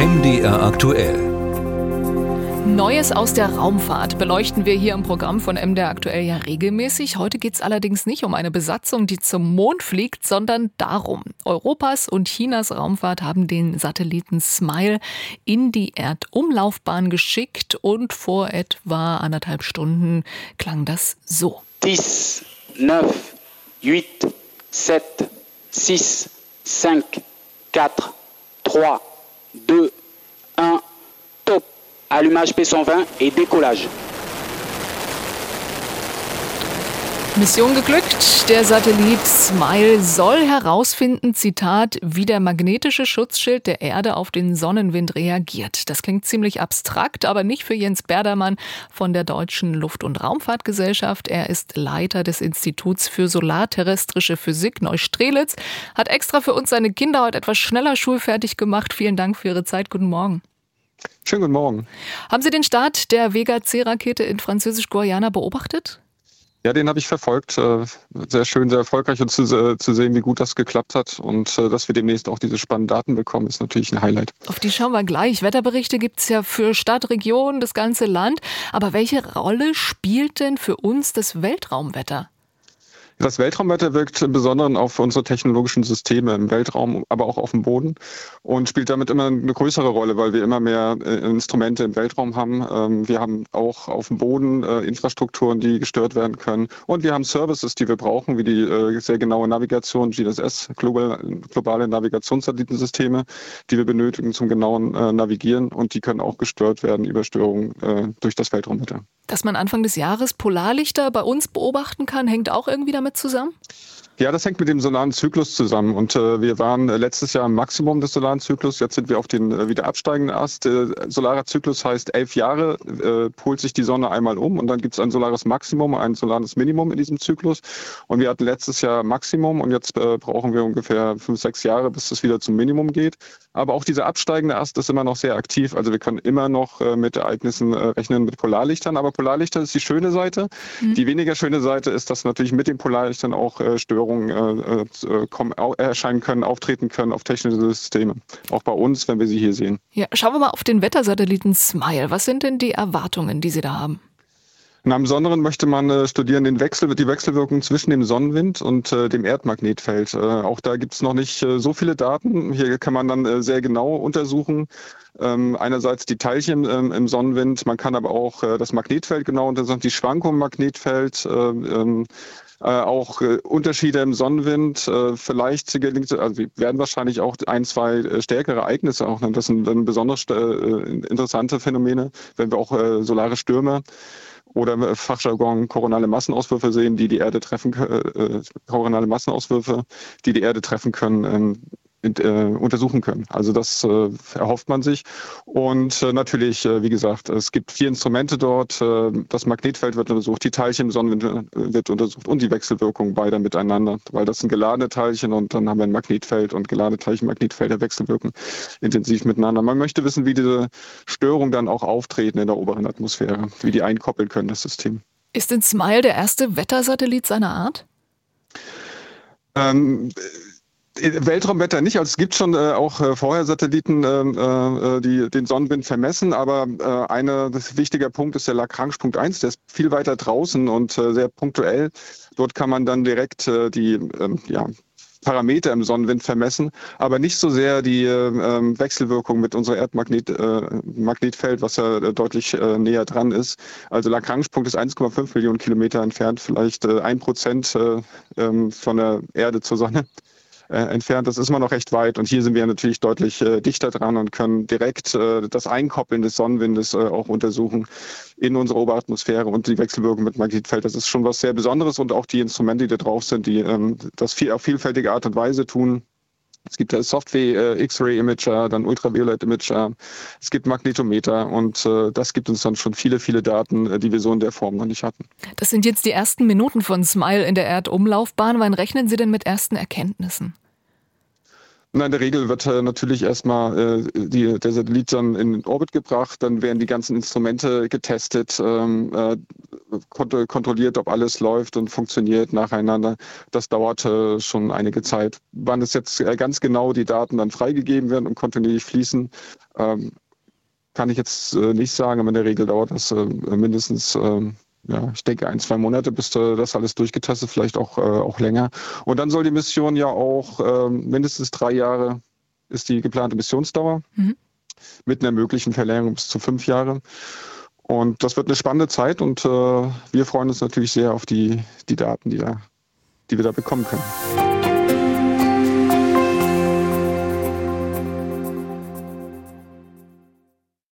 MDR aktuell. Neues aus der Raumfahrt beleuchten wir hier im Programm von MDR aktuell ja regelmäßig. Heute geht es allerdings nicht um eine Besatzung, die zum Mond fliegt, sondern darum. Europas und Chinas Raumfahrt haben den Satelliten SMILE in die Erdumlaufbahn geschickt und vor etwa 1,5 Stunden klang das so. 10, 9, 8, 7, 6, 5, 4, 3, 2, 1, top. Allumage P120 et décollage. Mission geglückt. Der Satellit SMILE soll herausfinden, Zitat, wie der magnetische Schutzschild der Erde auf den Sonnenwind reagiert. Das klingt ziemlich abstrakt, aber nicht für Jens Berdermann von der Deutschen Luft- und Raumfahrtgesellschaft. Er ist Leiter des Instituts für solarterrestrische Physik Neustrelitz, hat extra für uns seine Kinder heute etwas schneller schulfertig gemacht. Vielen Dank für Ihre Zeit. Guten Morgen. Schönen guten Morgen. Haben Sie den Start der Vega-C-Rakete in Französisch-Guayana beobachtet? Ja, den habe ich verfolgt. Sehr schön, sehr erfolgreich, und zu sehen, wie gut das geklappt hat und dass wir demnächst auch diese spannenden Daten bekommen, ist natürlich ein Highlight. Auf die schauen wir gleich. Wetterberichte gibt es ja für Stadt, Region, das ganze Land. Aber welche Rolle spielt denn für uns das Weltraumwetter? Das Weltraumwetter wirkt im Besonderen auf unsere technologischen Systeme im Weltraum, aber auch auf dem Boden und spielt damit immer eine größere Rolle, weil wir immer mehr Instrumente im Weltraum haben. Wir haben auch auf dem Boden Infrastrukturen, die gestört werden können, und wir haben Services, die wir brauchen, wie die sehr genaue Navigation, GNSS, globale Navigationssatellitensysteme, die wir benötigen zum genauen Navigieren, und die können auch gestört werden über Störungen durch das Weltraumwetter. Dass man Anfang des Jahres Polarlichter bei uns beobachten kann, hängt auch irgendwie damit zusammen? Ja, das hängt mit dem solaren Zyklus zusammen, und wir waren letztes Jahr im Maximum des solaren Zyklus. Jetzt sind wir auf den wieder absteigenden Ast. Solarer Zyklus heißt 11 Jahre, polt sich die Sonne einmal um, und dann gibt es ein solares Maximum, ein solares Minimum in diesem Zyklus. Und wir hatten letztes Jahr Maximum, und jetzt brauchen wir ungefähr 5, 6 Jahre, bis es wieder zum Minimum geht. Aber auch dieser absteigende Ast ist immer noch sehr aktiv. Also wir können immer noch mit Ereignissen rechnen, mit Polarlichtern. Aber Polarlichter ist die schöne Seite. Die weniger schöne Seite ist, dass natürlich mit den Polarlichtern auch Störungen erscheinen können, auftreten können auf technische Systeme. Auch bei uns, wenn wir sie hier sehen. Ja, schauen wir mal auf den Wettersatelliten SMILE. Was sind denn die Erwartungen, die Sie da haben? Im Besonderen möchte man studieren die Wechselwirkung zwischen dem Sonnenwind und dem Erdmagnetfeld. Auch da gibt es noch nicht so viele Daten. Hier kann man dann sehr genau untersuchen. Einerseits die Teilchen im Sonnenwind, man kann aber auch das Magnetfeld genau untersuchen, die Schwankungen im Magnetfeld, auch Unterschiede im Sonnenwind. Vielleicht gelingt, also wir werden wahrscheinlich auch 1, 2 stärkere Ereignisse auch nennen. Das sind dann besonders interessante Phänomene, wenn wir auch solare Stürme oder Fachjargon koronale Massenauswürfe sehen, die Erde treffen können, koronale Massenauswürfe, die Erde treffen können, untersuchen können. Also das erhofft man sich. Und natürlich, wie gesagt, es gibt 4 Instrumente dort. Das Magnetfeld wird untersucht, die Teilchen im Sonnenwind wird untersucht und die Wechselwirkung beider miteinander, weil das sind geladene Teilchen, und dann haben wir ein Magnetfeld, und geladene Teilchen, Magnetfelder wechselwirken intensiv miteinander. Man möchte wissen, wie diese Störungen dann auch auftreten in der oberen Atmosphäre, wie die einkoppeln können, das System. Ist denn SMILE der erste Wettersatellit seiner Art? Weltraumwetter nicht, also es gibt schon auch vorher Satelliten, die den Sonnenwind vermessen, aber ein wichtiger Punkt ist der Lagrange-Punkt 1, der ist viel weiter draußen und sehr punktuell. Dort kann man dann direkt die Parameter im Sonnenwind vermessen, aber nicht so sehr die Wechselwirkung mit unserem Magnetfeld, was ja deutlich näher dran ist. Also Lagrange-Punkt ist 1,5 Millionen Kilometer entfernt, vielleicht 1% von der Erde zur Sonne entfernt. Das ist immer noch recht weit, und hier sind wir natürlich deutlich dichter dran und können direkt das Einkoppeln des Sonnenwindes auch untersuchen in unserer Oberatmosphäre und die Wechselwirkung mit Magnetfeld. Das ist schon was sehr Besonderes, und auch die Instrumente, die da drauf sind, die das auf vielfältige Art und Weise tun. Es gibt Software, X-Ray-Imager, dann Ultraviolet-Imager, es gibt Magnetometer, und das gibt uns dann schon viele, viele Daten, die wir so in der Form noch nicht hatten. Das sind jetzt die ersten Minuten von SMILE in der Erdumlaufbahn. Wann rechnen Sie denn mit ersten Erkenntnissen? Na, in der Regel wird natürlich erstmal der Satellit dann in den Orbit gebracht, dann werden die ganzen Instrumente getestet, kontrolliert, ob alles läuft und funktioniert nacheinander. Das dauert schon einige Zeit. Wann es jetzt ganz genau die Daten dann freigegeben werden und kontinuierlich fließen, kann ich jetzt nicht sagen, aber in der Regel dauert das mindestens ich denke 1-2 Monate, bis das alles durchgetestet, vielleicht auch länger. Und dann soll die Mission ja auch mindestens 3 Jahre ist die geplante Missionsdauer, mit einer möglichen Verlängerung bis zu 5 Jahre. Und das wird eine spannende Zeit und wir freuen uns natürlich sehr auf die Daten, die wir da bekommen können.